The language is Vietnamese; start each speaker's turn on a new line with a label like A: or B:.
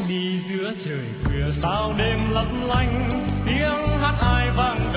A: đi giữa trời khuya sao đêm lấp lánh tiếng hát ai vang